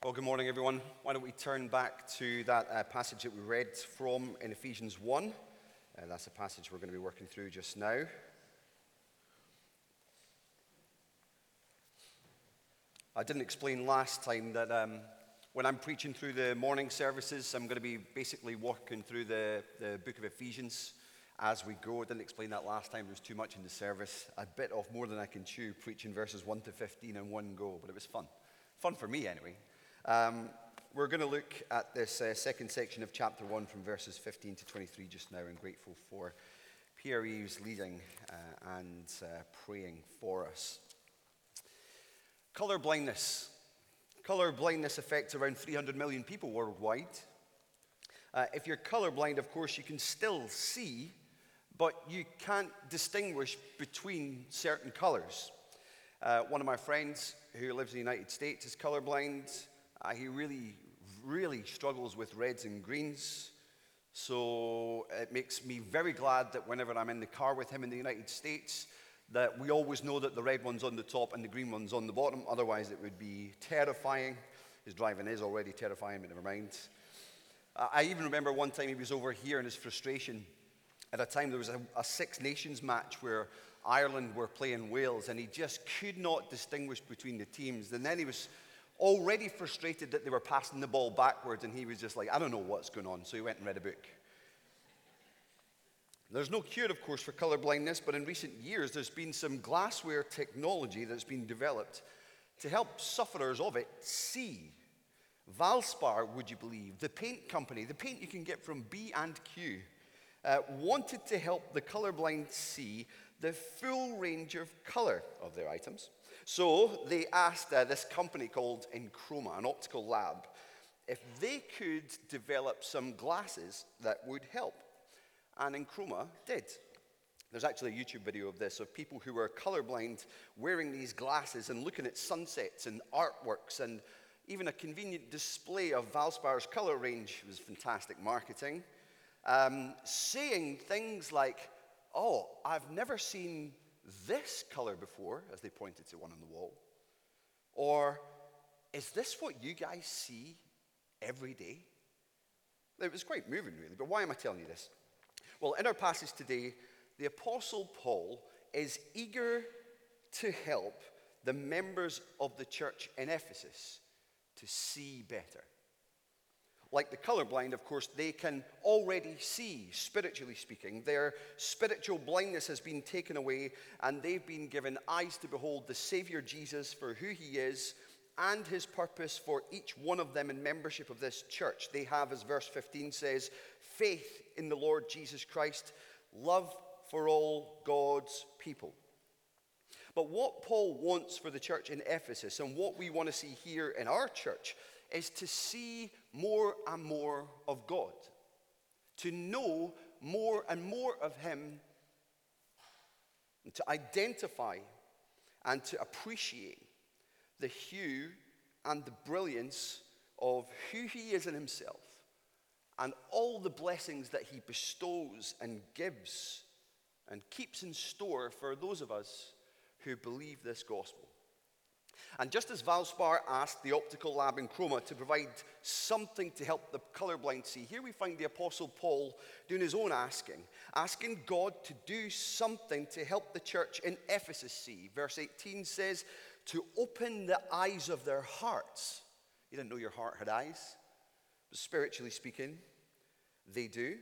Well, good morning, everyone. Why don't we turn back to that passage that we read from in Ephesians 1. That's the passage we're going to be working through just now. I didn't explain last time that when I'm preaching through the morning services, I'm going to be basically walking through the book of Ephesians as we go. I didn't explain that last time. There was too much in the service. I bit off more than I can chew, preaching verses 1 to 15 in one go, but it was fun. Fun for me, anyway. We're going to look at this second section of chapter 1 from verses 15 to 23 just now, and grateful for Pierre Eves leading and praying for us. Color blindness. Color blindness affects around 300 million people worldwide. If you're colorblind, of course, you can still see, but you can't distinguish between certain colors. One of my friends who lives in the United States is colorblind. He really struggles with reds and greens. So it makes me very glad that whenever I'm in the car with him in the United States, that we always know that the red one's on the top and the green one's on the bottom. Otherwise, it would be terrifying. His driving is already terrifying, but never mind. I even remember one time he was over here in his frustration. At a time, there was a Six Nations match where Ireland were playing Wales, and he just could not distinguish between the teams. And then he was already frustrated that they were passing the ball backwards, and he was just like, I don't know what's going on. So he went and read a book. There's no cure, of course, for color blindness, but in recent years, there's been some glassware technology that's been developed to help sufferers of it see. Valspar, would you believe, the paint company, the paint you can get from B&Q, wanted to help the colorblind see the full range of color of their items. So they asked this company called Enchroma, an optical lab, if they could develop some glasses that would help. And Enchroma did. There's actually a YouTube video of this, of people who were colorblind wearing these glasses and looking at sunsets and artworks, and even a convenient display of Valspar's color range. It was fantastic marketing. Saying things like, oh, I've never seen this color before, as they pointed to one on the wall. Or, is this what you guys see every day? It was quite moving, really, but why am I telling you this? Well, in our passage today, the Apostle Paul is eager to help the members of the church in Ephesus to see better. Like the colorblind, of course, they can already see, spiritually speaking. Their spiritual blindness has been taken away, and they've been given eyes to behold the Savior Jesus for who he is and his purpose for each one of them in membership of this church. They have, as verse 15 says, faith in the Lord Jesus Christ, love for all God's people. But what Paul wants for the church in Ephesus, and what we want to see here in our church, is to see more and more of God, to know more and more of him, and to identify and to appreciate the hue and the brilliance of who he is in himself, and all the blessings that he bestows and gives and keeps in store for those of us who believe this gospel. And just as Valspar asked the optical lab Enchroma to provide something to help the colorblind see, here we find the Apostle Paul doing his own asking God to do something to help the church in Ephesus see. Verse 18 says, to open the eyes of their hearts. You didn't know your heart had eyes, but spiritually speaking, they do.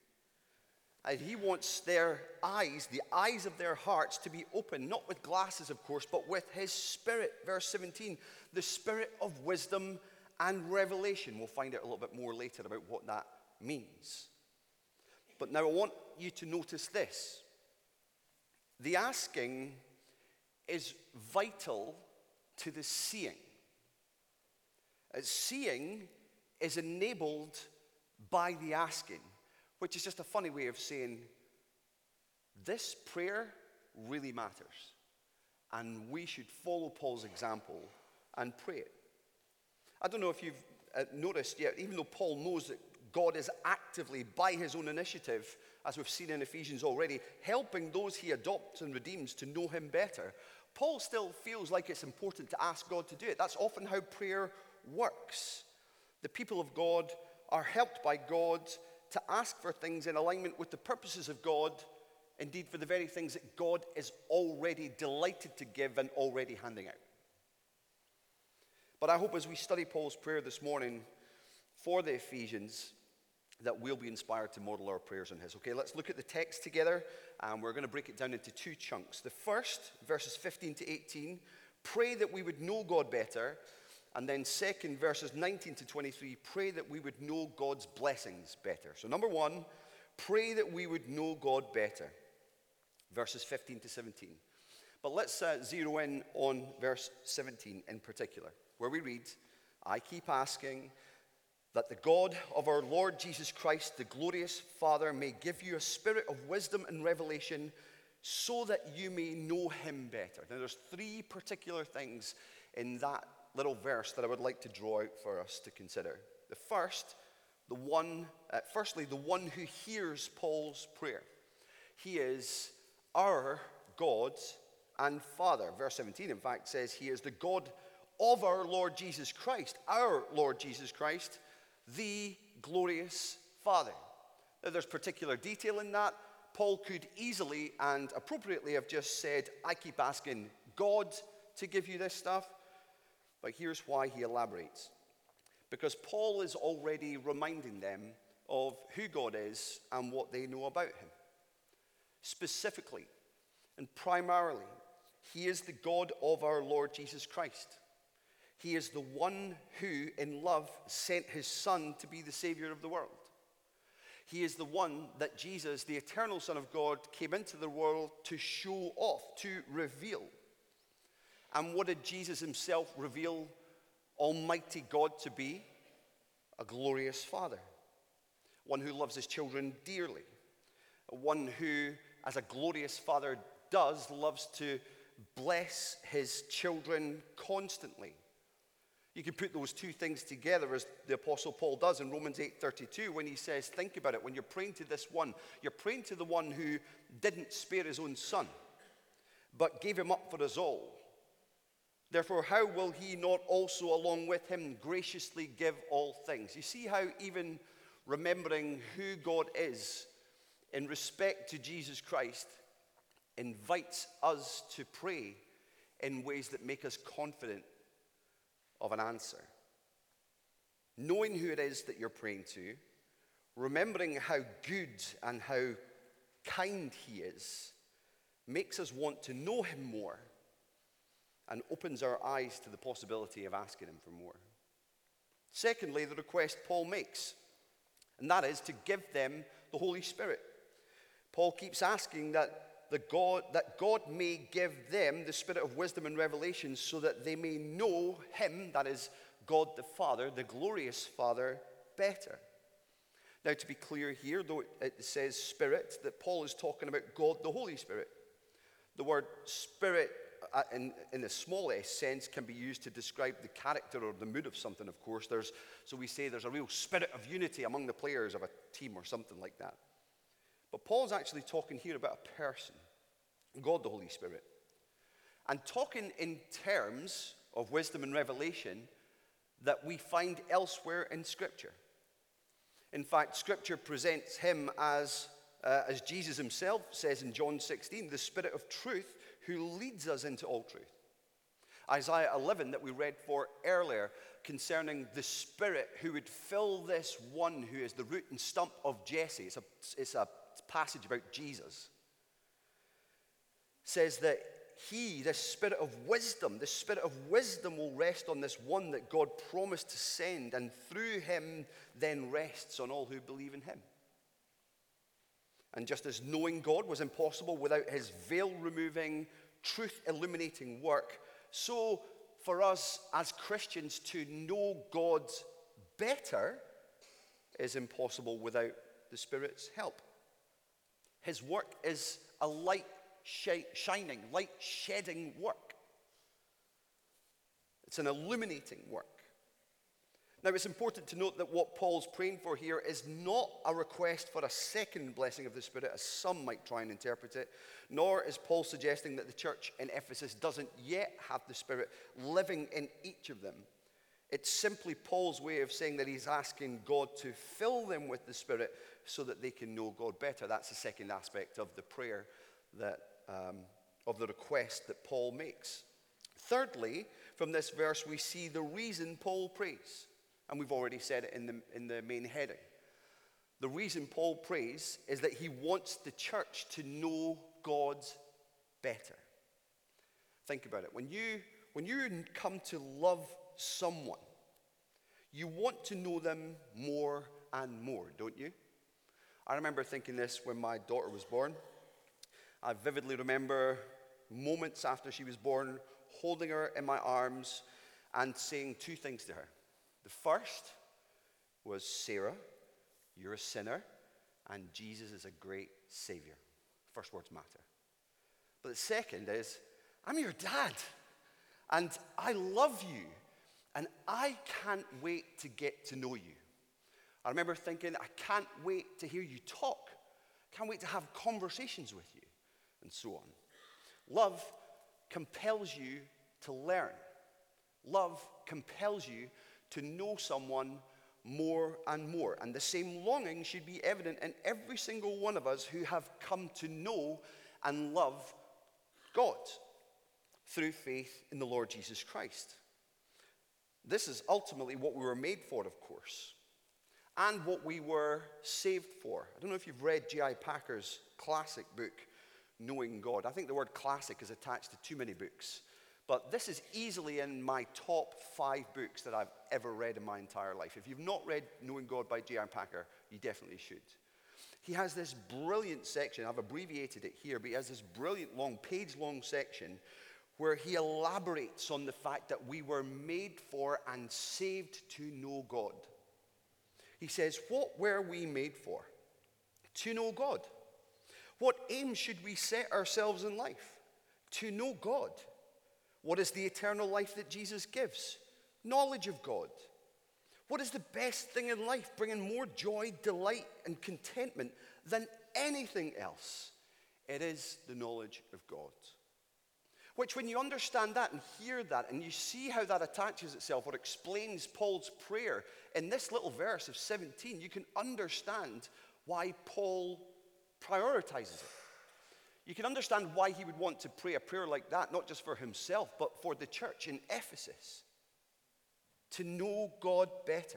And he wants their eyes, the eyes of their hearts, to be open, not with glasses, of course, but with his Spirit. Verse 17, the Spirit of wisdom and revelation. We'll find out a little bit more later about what that means. But now I want you to notice this. The asking is vital to the seeing. Seeing is enabled by the asking, which is just a funny way of saying this prayer really matters, and we should follow Paul's example and pray it. I don't know if you've noticed yet, even though Paul knows that God is actively, by his own initiative, as we've seen in Ephesians already, helping those he adopts and redeems to know him better, Paul still feels like it's important to ask God to do it. That's often how prayer works. The people of God are helped by God to ask for things in alignment with the purposes of God, indeed for the very things that God is already delighted to give and already handing out. But I hope as we study Paul's prayer this morning for the Ephesians, that we'll be inspired to model our prayers on his. Okay, let's look at the text together, and we're going to break it down into two chunks. The first, verses 15 to 18, pray that we would know God better. And then second, verses 19 to 23, pray that we would know God's blessings better. So number one, pray that we would know God better. Verses 15 to 17. But let's zero in on verse 17 in particular, where we read, I keep asking that the God of our Lord Jesus Christ, the glorious Father, may give you a spirit of wisdom and revelation so that you may know him better. Now there's three particular things in that little verse that I would like to draw out for us to consider. The first, firstly, the one who hears Paul's prayer. He is our God and Father. Verse 17, in fact, says he is the God of our Lord Jesus Christ, our Lord Jesus Christ, the glorious Father. Now, there's particular detail in that. Paul could easily and appropriately have just said, I keep asking God to give you this stuff. But here's why he elaborates. Because Paul is already reminding them of who God is and what they know about him. Specifically and primarily, he is the God of our Lord Jesus Christ. He is the one who, in love, sent his Son to be the Savior of the world. He is the one that Jesus, the eternal Son of God, came into the world to show off, to reveal. And what did Jesus himself reveal Almighty God to be? A glorious Father. One who loves his children dearly. One who, as a glorious Father does, loves to bless his children constantly. You can put those two things together as the Apostle Paul does in Romans 8:32 when he says, think about it, when you're praying to this one, you're praying to the one who didn't spare his own Son, but gave him up for us all. Therefore, how will he not also along with him graciously give all things? You see how even remembering who God is in respect to Jesus Christ invites us to pray in ways that make us confident of an answer. Knowing who it is that you're praying to, remembering how good and how kind he is, makes us want to know him more and opens our eyes to the possibility of asking him for more. Secondly, the request Paul makes, and that is to give them the Holy Spirit. Paul keeps asking that God may give them the spirit of wisdom and revelation so that they may know him, that is God the Father, the glorious Father, better. Now, to be clear here, though it says Spirit, that Paul is talking about God the Holy Spirit. The word Spirit, in the small s sense, can be used to describe the character or the mood of something, of course. So we say there's a real spirit of unity among the players of a team or something like that. But Paul's actually talking here about a person, God the Holy Spirit, and talking in terms of wisdom and revelation that we find elsewhere in Scripture. In fact, Scripture presents him as Jesus himself says in John 16, the Spirit of truth who leads us into all truth. Isaiah 11 that we read for earlier concerning the Spirit who would fill this one who is the root and stump of Jesse. It's a passage about Jesus. Says that this Spirit of wisdom will rest on this one that God promised to send, and through him then rests on all who believe in him. And just as knowing God was impossible without his veil-removing, truth-illuminating work, so for us as Christians to know God better is impossible without the Spirit's help. His work is a light-shining, light-shedding work. It's an illuminating work. Now, it's important to note that what Paul's praying for here is not a request for a second blessing of the Spirit, as some might try and interpret it, nor is Paul suggesting that the church in Ephesus doesn't yet have the Spirit living in each of them. It's simply Paul's way of saying that he's asking God to fill them with the Spirit so that they can know God better. That's the second aspect of the prayer of the request that Paul makes. Thirdly, from this verse, we see the reason Paul prays. And we've already said it in the main heading. The reason Paul prays is that he wants the church to know God better. Think about it. When you come to love someone, you want to know them more and more, don't you? I remember thinking this when my daughter was born. I vividly remember moments after she was born, holding her in my arms and saying two things to her. The first was, Sarah, you're a sinner, and Jesus is a great Savior. First words matter. But the second is, I'm your dad, and I love you, and I can't wait to get to know you. I remember thinking, I can't wait to hear you talk. I can't wait to have conversations with you, and so on. Love compels you to learn. Love compels you to know someone more and more. And the same longing should be evident in every single one of us who have come to know and love God through faith in the Lord Jesus Christ. This is ultimately what we were made for, of course, and what we were saved for. I don't know if you've read J.I. Packer's classic book, Knowing God. I think the word classic is attached to too many books. But this is easily in my top 5 books that I've ever read in my entire life. If you've not read Knowing God by J.I. Packer, you definitely should. He has this brilliant section, I've abbreviated it here, but he has this brilliant page-long section where he elaborates on the fact that we were made for and saved to know God. He says, what were we made for? To know God. What aim should we set ourselves in life? To know God. What is the eternal life that Jesus gives? Knowledge of God. What is the best thing in life, bringing more joy, delight, and contentment than anything else? It is the knowledge of God. Which, when you understand that and hear that, and you see how that attaches itself or explains Paul's prayer in this little verse of 17, you can understand why Paul prioritizes it. You can understand why he would want to pray a prayer like that, not just for himself, but for the church in Ephesus. To know God better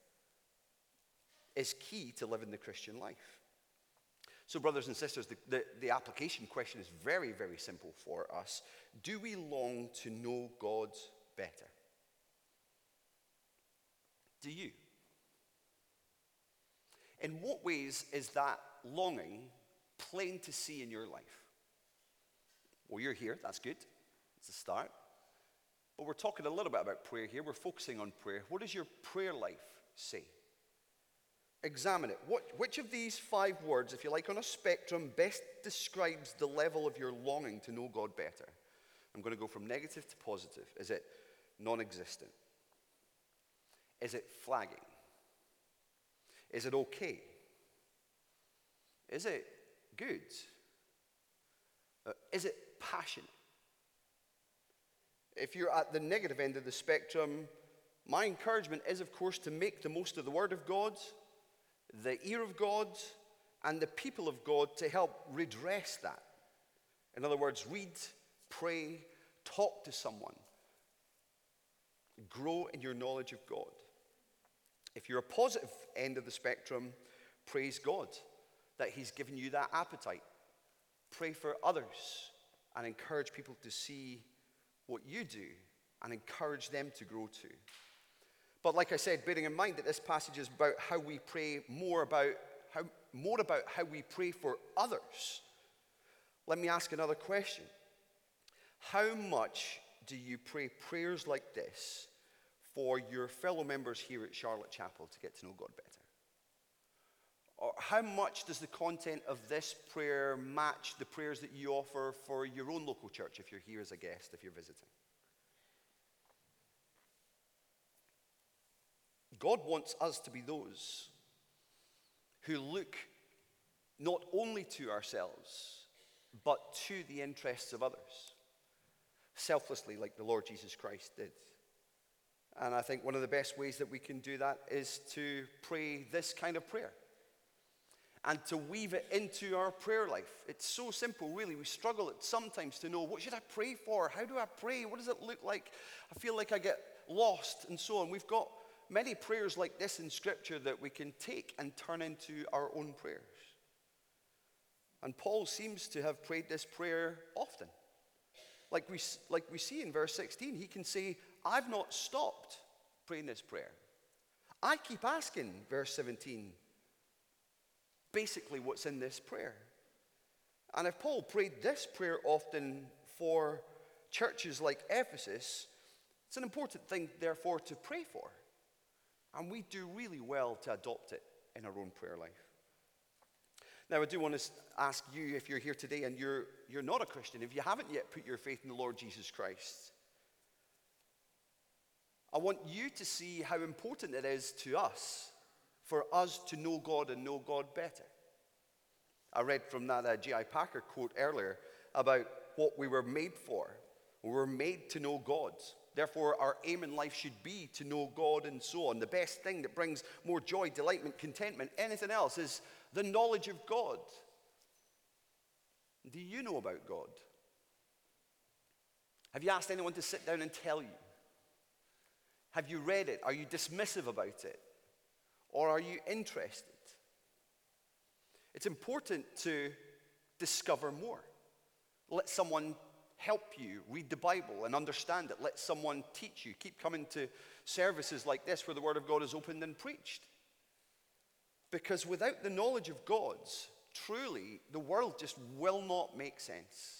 is key to living the Christian life. So, brothers and sisters, the application question is very, very simple for us. Do we long to know God better? Do you? In what ways is that longing plain to see in your life? Well, you're here. That's good. It's a start. But we're talking a little bit about prayer here. We're focusing on prayer. What does your prayer life say? Examine it. Which of these 5 words, if you like, on a spectrum, best describes the level of your longing to know God better? I'm going to go from negative to positive. Is it non-existent? Is it flagging? Is it okay? Is it good? Is it passionate? If you're at the negative end of the spectrum, my encouragement is, of course, to make the most of the Word of God, the ear of God, and the people of God to help redress that. In other words, read, pray, talk to someone. Grow in your knowledge of God. If you're a positive end of the spectrum, praise God that He's given you that appetite. Pray for others and encourage people to see what you do and encourage them to grow too. But like I said, bearing in mind that this passage is about how we pray more about how we pray for others, let me ask another question. How much do you pray prayers like this for your fellow members here at Charlotte Chapel to get to know God better? Or how much does the content of this prayer match the prayers that you offer for your own local church if you're here as a guest, if you're visiting? God wants us to be those who look not only to ourselves, but to the interests of others, selflessly like the Lord Jesus Christ did. And I think one of the best ways that we can do that is to pray this kind of prayer and to weave it into our prayer life. It's so simple, really. We struggle sometimes to know, what should I pray for? How do I pray? What does it look like? I feel like I get lost and so on. We've got many prayers like this in Scripture that we can take and turn into our own prayers. And Paul seems to have prayed this prayer often. Like we see in verse 16, he can say, I've not stopped praying this prayer. I keep asking, verse 17, basically what's in this prayer. And if Paul prayed this prayer often for churches like Ephesus, it's an important thing, therefore, to pray for. And we do really well to adopt it in our own prayer life. Now, I do want to ask you, if you're here today and you're not a Christian, if you haven't yet put your faith in the Lord Jesus Christ, I want you to see how important it is to us for us to know God and know God better. I read from that J.I. Packer quote earlier about what we were made for. We were made to know God. Therefore, our aim in life should be to know God and so on. The best thing that brings more joy, delightment, contentment, anything else is the knowledge of God. Do you know about God? Have you asked anyone to sit down and tell you? Have you read it? Are you dismissive about it? Or are you interested? It's important to discover more. Let someone help you read the Bible and understand it. Let someone teach you. Keep coming to services like this where the Word of God is opened and preached. Because without the knowledge of God, truly, the world just will not make sense.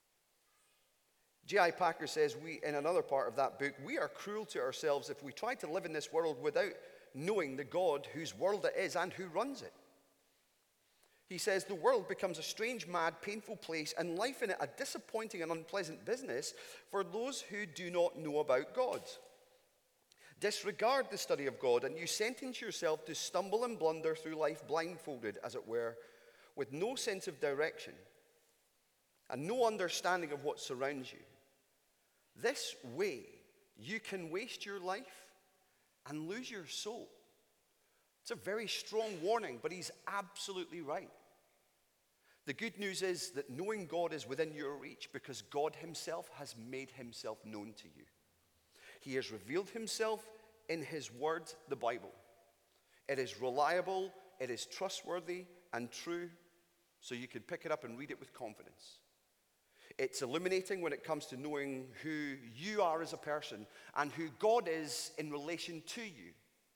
J.I. Packer says, in another part of that book, we are cruel to ourselves if we try to live in this world without knowing the God whose world it is and who runs it. He says, the world becomes a strange, mad, painful place, and life in it a disappointing and unpleasant business for those who do not know about God. Disregard the study of God, and you sentence yourself to stumble and blunder through life blindfolded, as it were, with no sense of direction and no understanding of what surrounds you. This way, you can waste your life and lose your soul. It's a very strong warning, but he's absolutely right. The good news is that knowing God is within your reach because God himself has made himself known to you. He has revealed himself in his word, the Bible. It is reliable, it is trustworthy and true, so you can pick it up and read it with confidence. It's illuminating when it comes to knowing who you are as a person and who God is in relation to you.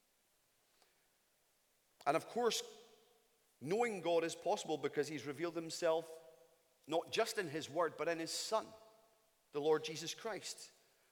And of course, knowing God is possible because he's revealed himself not just in his word, but in his Son, the Lord Jesus Christ.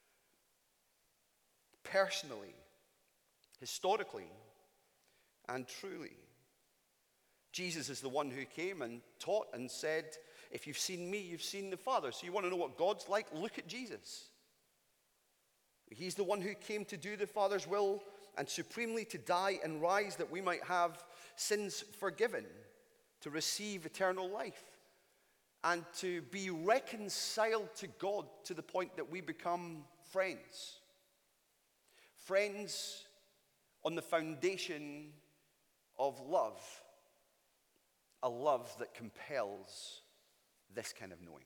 Personally, historically, and truly. Jesus is the one who came and taught and said, if you've seen me, you've seen the Father. So you want to know what God's like? Look at Jesus. He's the one who came to do the Father's will and supremely to die and rise that we might have sins forgiven, to receive eternal life, and to be reconciled to God to the point that we become friends. Friends on the foundation of love, a love that compels this kind of knowing.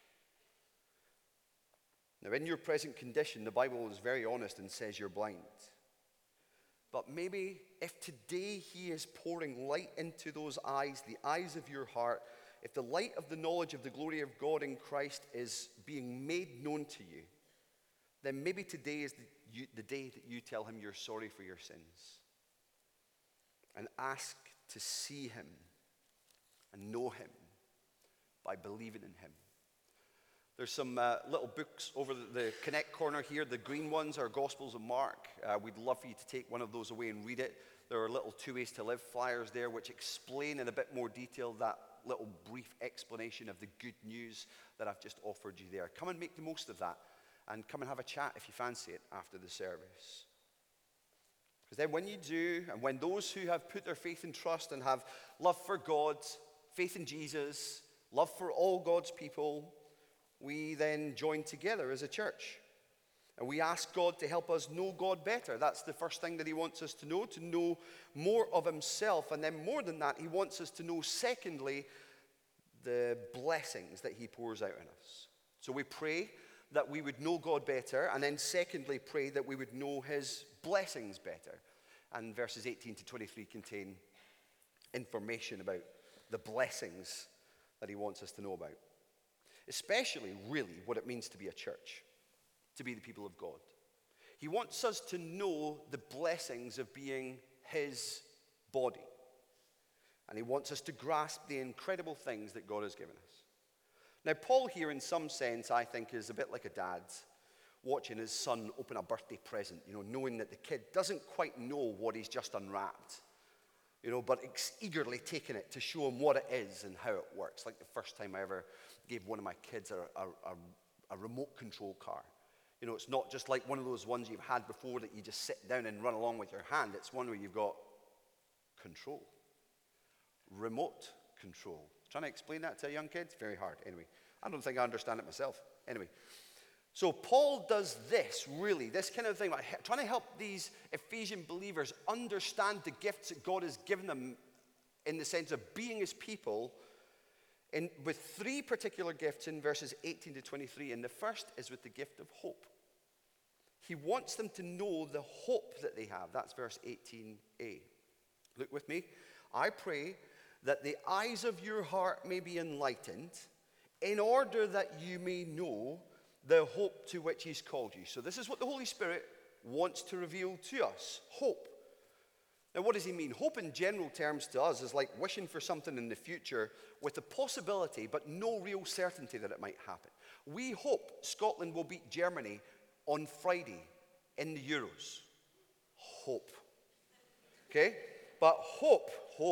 Now, in your present condition, the Bible is very honest and says you're blind. But maybe if today he is pouring light into those eyes, the eyes of your heart, if the light of the knowledge of the glory of God in Christ is being made known to you, then maybe today is the day that you tell him you're sorry for your sins and ask to see him and know him by believing in him. There's some little books over the Connect corner here. The green ones are Gospels of Mark. We'd love for you to take one of those away and read it. There are little 2 Ways to Live flyers there which explain in a bit more detail that little brief explanation of the good news that I've just offered you there. Come and make the most of that and come and have a chat if you fancy it after the service. Because then when you do, and when those who have put their faith and trust and have love for God, faith in Jesus, love for all God's people, we then join together as a church. And we ask God to help us know God better. That's the first thing that he wants us to know more of himself. And then more than that, he wants us to know, secondly, the blessings that he pours out on us. So we pray that we would know God better, and then secondly, pray that we would know his blessings better. And verses 18 to 23 contain information about the blessings that he wants us to know about. Especially, really, what it means to be a church, to be the people of God. He wants us to know the blessings of being his body. And he wants us to grasp the incredible things that God has given us. Now, Paul here, in some sense, I think, is a bit like a dad watching his son open a birthday present, knowing that the kid doesn't quite know what he's just unwrapped, but eagerly taking it to show him what it is and how it works. Like the first time I ever gave one of my kids a remote control car. It's not just like one of those ones you've had before that you just sit down and run along with your hand. It's one where you've got control. Remote control. Trying to explain that to a young kid? It's very hard. Anyway, I don't think I understand it myself. Anyway, so Paul does this kind of thing, like trying to help these Ephesian believers understand the gifts that God has given them in the sense of being his people, with three particular gifts in verses 18 to 23. And the first is with the gift of hope. He wants them to know the hope that they have. That's verse 18a. Look with me. I pray that the eyes of your heart may be enlightened, in order that you may know the hope to which he's called you. So this is what the Holy Spirit wants to reveal to us. Hope. Now, what does he mean? Hope in general terms to us is like wishing for something in the future with the possibility but no real certainty that it might happen. We hope Scotland will beat Germany on Friday in the Euros. Hope. Okay? But hope.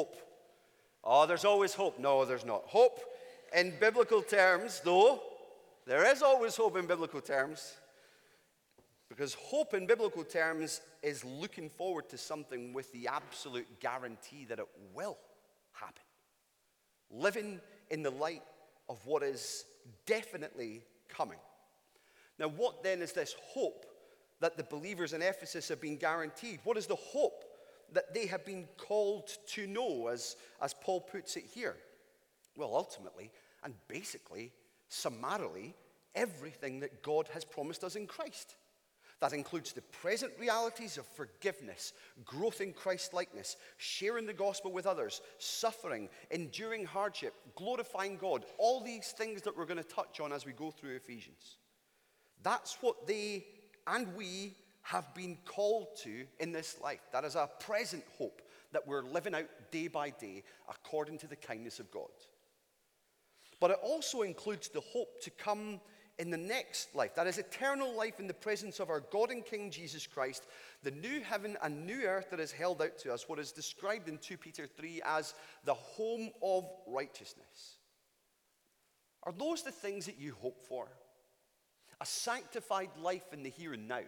Oh, there's always hope. No, there's not. Hope in biblical terms, though, there is always hope in biblical terms. Because hope in biblical terms is looking forward to something with the absolute guarantee that it will happen. Living in the light of what is definitely coming. Now, what then is this hope that the believers in Ephesus have been guaranteed? What is the hope that they have been called to know, as Paul puts it here? Well, ultimately, and basically, summarily, everything that God has promised us in Christ. That includes the present realities of forgiveness, growth in Christ-likeness, sharing the gospel with others, suffering, enduring hardship, glorifying God, all these things that we're going to touch on as we go through Ephesians. That's what they and we have been called to in this life. That is a present hope that we're living out day by day according to the kindness of God. But it also includes the hope to come in the next life. That is eternal life in the presence of our God and King Jesus Christ, the new heaven and new earth that is held out to us, what is described in 2 Peter 3 as the home of righteousness. Are those the things that you hope for? A sanctified life in the here and now.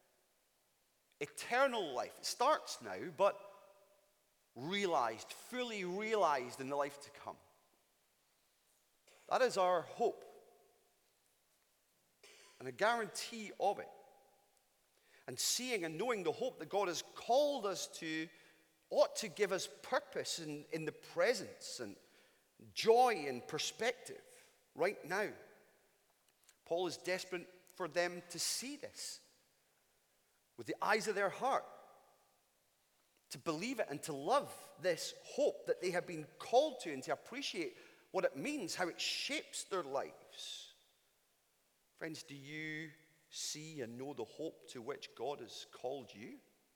Eternal life. It starts now, but realized, fully realized in the life to come. That is our hope. And a guarantee of it. And seeing and knowing the hope that God has called us to ought to give us purpose in the presence and joy and perspective right now. Paul is desperate for them to see this with the eyes of their heart, to believe it and to love this hope that they have been called to, and to appreciate what it means, how it shapes their lives. Friends, do you see and know the hope to which God has called you?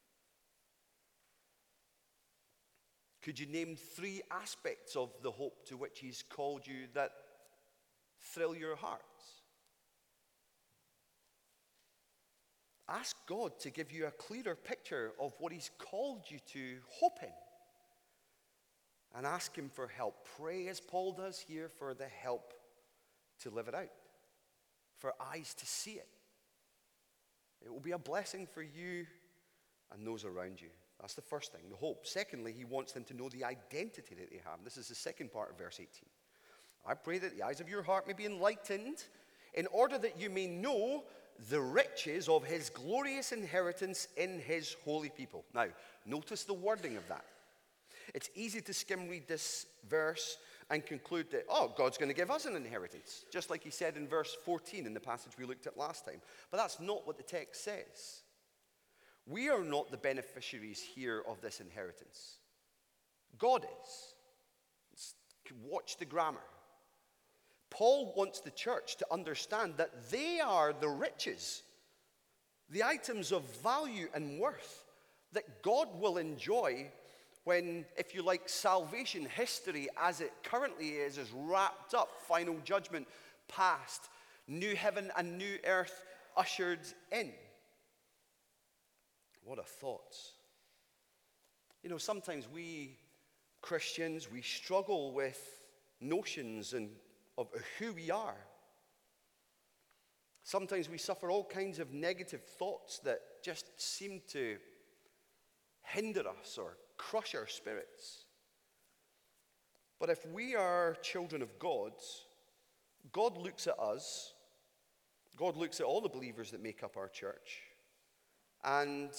Could you name 3 aspects of the hope to which he's called you that thrill your hearts? Ask God to give you a clearer picture of what he's called you to hope in. And ask him for help. Pray, as Paul does here, for the help to live it out. For eyes to see it. It will be a blessing for you and those around you. That's the first thing, the hope. Secondly, he wants them to know the identity that they have. This is the second part of verse 18. I pray that the eyes of your heart may be enlightened, in order that you may know the riches of his glorious inheritance in his holy people. Now, notice the wording of that. It's easy to skim read this verse and conclude that, oh, God's going to give us an inheritance, just like he said in verse 14 in the passage we looked at last time. But that's not what the text says. We are not the beneficiaries here of this inheritance. God is. Watch the grammar. Paul wants the church to understand that they are the riches, the items of value and worth that God will enjoy when, if you like, salvation history as it currently is wrapped up, final judgment passed, new heaven and new earth ushered in. What a thought. You know, sometimes we Christians, we struggle with notions of who we are. Sometimes we suffer all kinds of negative thoughts that just seem to hinder us or crush our spirits. But if we are children of God, God looks at us, God looks at all the believers that make up our church, and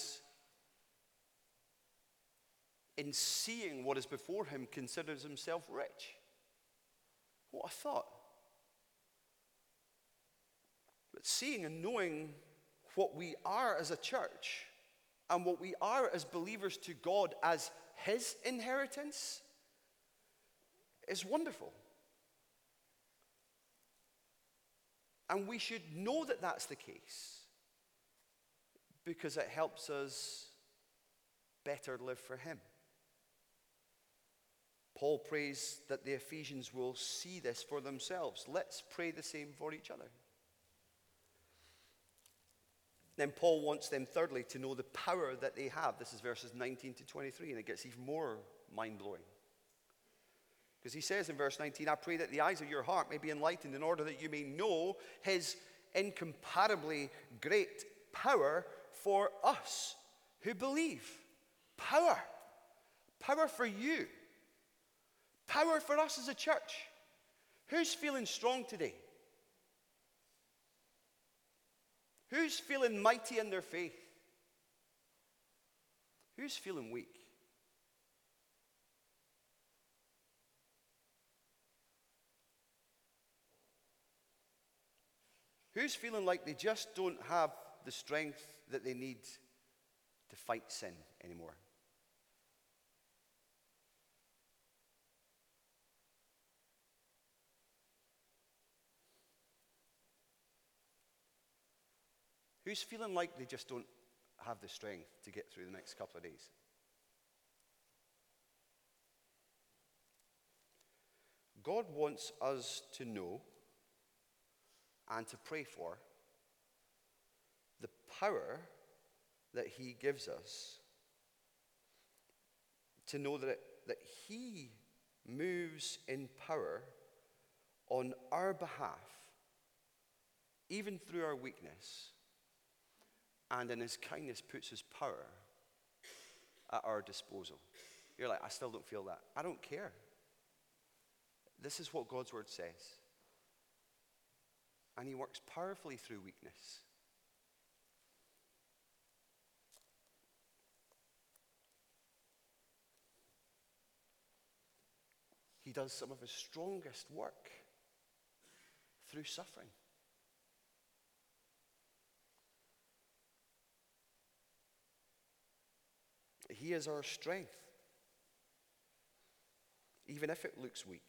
in seeing what is before him, considers himself rich. What a thought. But seeing and knowing what we are as a church and what we are as believers to God as his inheritance is wonderful. And we should know that that's the case because it helps us better live for him. Paul prays that the Ephesians will see this for themselves. Let's pray the same for each other. Then Paul wants them, thirdly, to know the power that they have. This is verses 19 to 23, and it gets even more mind-blowing. Because he says in verse 19, I pray that the eyes of your heart may be enlightened in order that you may know his incomparably great power for us who believe. Power. Power for you. Power for us as a church. Who's feeling strong today? Who's feeling mighty in their faith? Who's feeling weak? Who's feeling like they just don't have the strength that they need to fight sin anymore? Who's feeling like they just don't have the strength to get through the next couple of days? God wants us to know and to pray for the power that he gives us, to know that he moves in power on our behalf, even through our weakness, and in his kindness puts his power at our disposal. You're like, I still don't feel that. I don't care. This is what God's word says. And he works powerfully through weakness. He does some of his strongest work through suffering. He is our strength, even if it looks weak.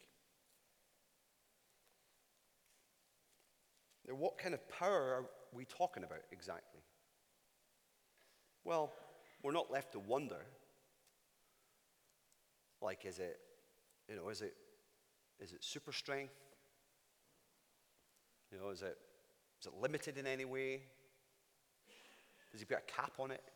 Now, what kind of power are we talking about exactly? Well, we're not left to wonder. Like, is it super strength? Is it limited in any way? Does he put a cap on it?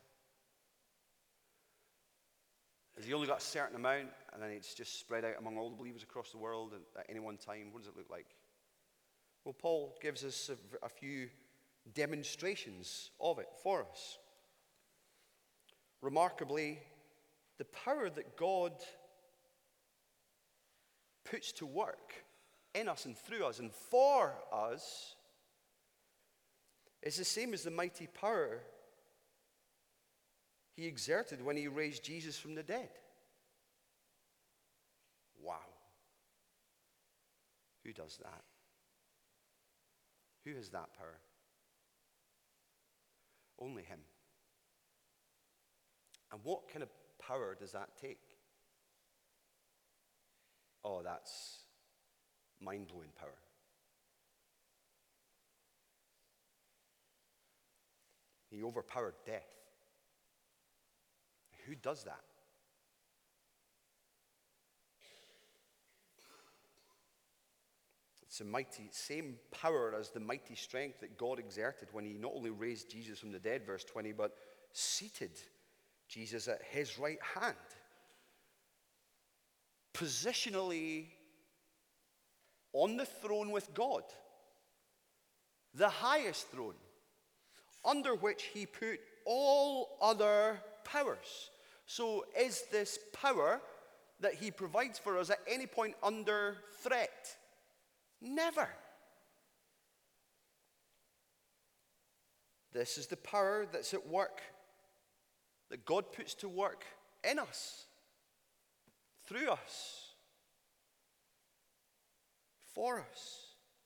Has he only got a certain amount and then it's just spread out among all the believers across the world at any one time? What does it look like? Well, Paul gives us a few demonstrations of it for us. Remarkably, the power that God puts to work in us and through us and for us is the same as the mighty power he exerted when he raised Jesus from the dead. Wow. Who does that? Who has that power? Only him. And what kind of power does that take? Oh, that's mind-blowing power. He overpowered death. Who does that? It's the mighty, same power as the mighty strength that God exerted when he not only raised Jesus from the dead, verse 20, but seated Jesus at his right hand. Positionally on the throne with God, the highest throne, under which he put all other powers. So is this power that he provides for us at any point under threat? Never. This is the power that's at work, that God puts to work in us, through us, for us.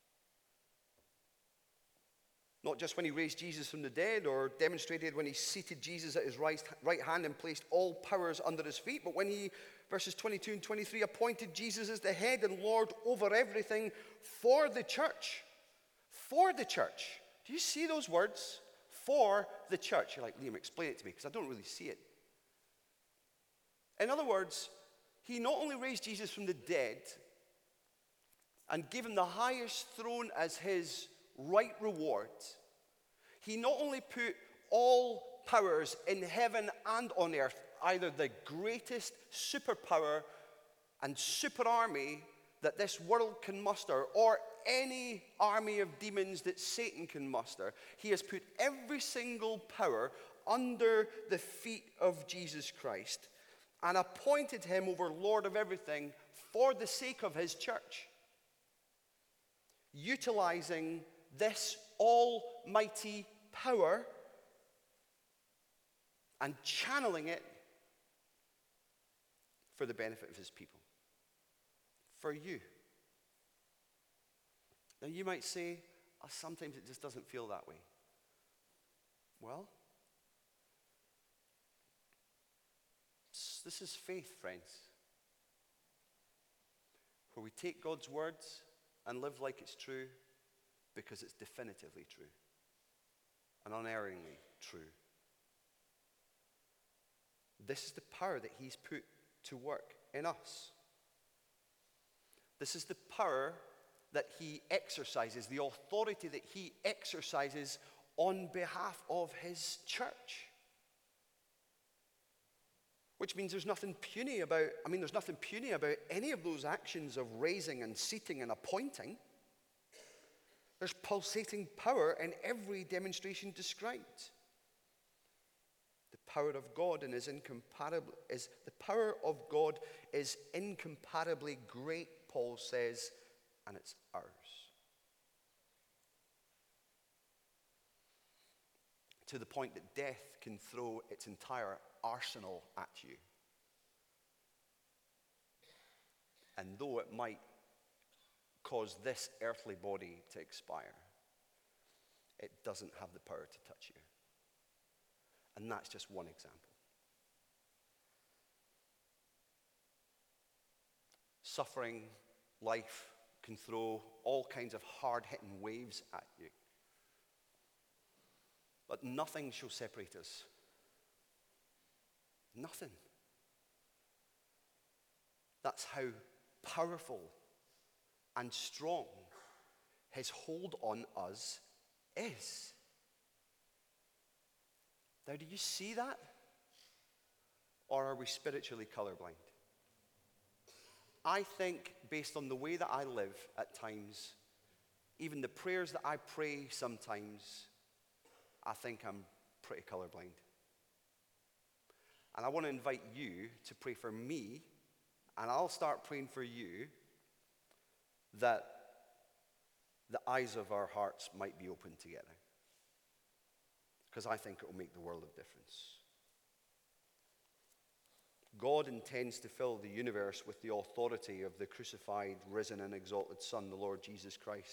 Not just when he raised Jesus from the dead or demonstrated when he seated Jesus at his right hand and placed all powers under his feet, but when he, verses 22 and 23, appointed Jesus as the head and Lord over everything for the church. For the church. Do you see those words? For the church. You're like, Liam, explain it to me, because I don't really see it. In other words, he not only raised Jesus from the dead and gave him the highest throne as his right reward, he not only put all powers in heaven and on earth, either the greatest superpower and super army that this world can muster, or any army of demons that Satan can muster. He has put every single power under the feet of Jesus Christ and appointed him over Lord of everything for the sake of his church, utilizing this almighty power and channeling it for the benefit of his people. For you. Now you might say, oh, sometimes it just doesn't feel that way. Well, this is faith, friends. Where we take God's words and live like it's true because it's definitively true and unerringly true. This is the power that he's put to work in us. This is the power that he exercises, the authority that he exercises on behalf of his church. Which means there's nothing puny about any of those actions of raising and seating and appointing. There's pulsating power in every demonstration described. The power of God is incomparably great, Paul says, and it's ours. To the point that death can throw its entire arsenal at you. And though it might cause this earthly body to expire, it doesn't have the power to touch you. And that's just one example. Suffering, life can throw all kinds of hard-hitting waves at you. But nothing shall separate us. Nothing. That's how powerful and strong his hold on us is. Now, do you see that? Or are we spiritually colorblind? I think, based on the way that I live at times, even the prayers that I pray sometimes, I think I'm pretty colorblind. And I want to invite you to pray for me, and I'll start praying for you, that the eyes of our hearts might be open together. because I think it will make the world of difference. God intends to fill the universe with the authority of the crucified, risen, and exalted Son, the Lord Jesus Christ.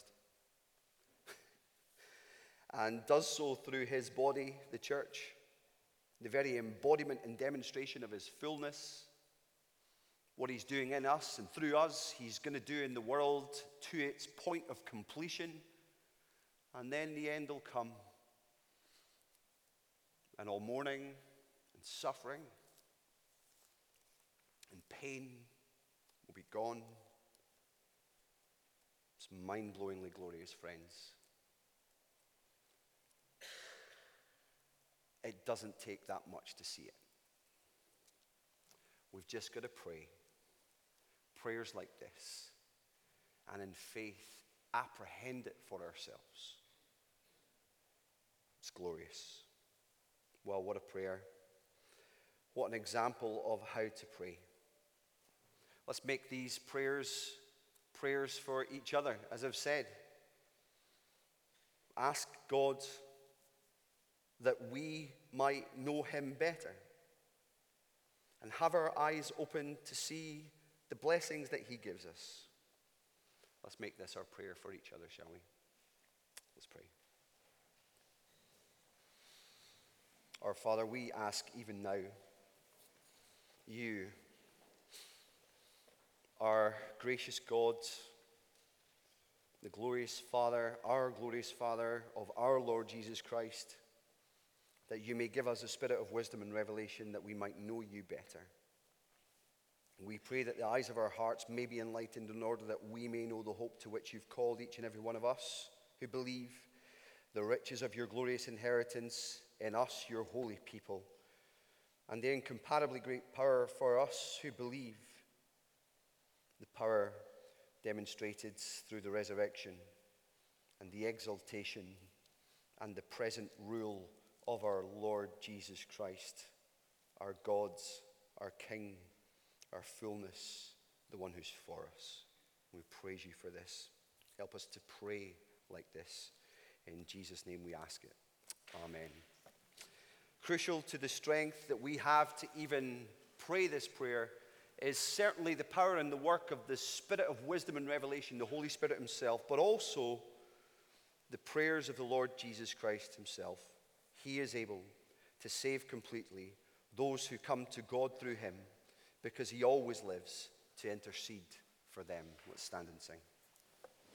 And does so through his body, the church, the very embodiment and demonstration of his fullness. What he's doing in us and through us, he's going to do in the world to its point of completion. And then the end will come. And all mourning and suffering and pain will be gone. It's mind-blowingly glorious, friends. It doesn't take that much to see it. We've just got to pray prayers like this, and in faith apprehend it for ourselves. It's glorious. Well, what a prayer. What an example of how to pray. Let's make these prayers for each other, as I've said. Ask God that we might know him better and have our eyes open to see the blessings that he gives us. Let's make this our prayer for each other, shall we? Let's pray. Our Father, we ask even now, you, our gracious God, the glorious Father, our glorious Father of our Lord Jesus Christ, that you may give us a spirit of wisdom and revelation that we might know you better. We pray that the eyes of our hearts may be enlightened in order that we may know the hope to which you've called each and every one of us who believe, the riches of your glorious inheritance in us, your holy people, and the incomparably great power for us who believe, the power demonstrated through the resurrection and the exaltation and the present rule of our Lord Jesus Christ, our God, our King, our fullness, the one who's for us. We praise you for this. Help us to pray like this. In Jesus' name we ask it. Amen. Crucial to the strength that we have to even pray this prayer is certainly the power and the work of the Spirit of wisdom and revelation, the Holy Spirit himself, but also the prayers of the Lord Jesus Christ himself. He is able to save completely those who come to God through him, because he always lives to intercede for them. Let's stand and sing.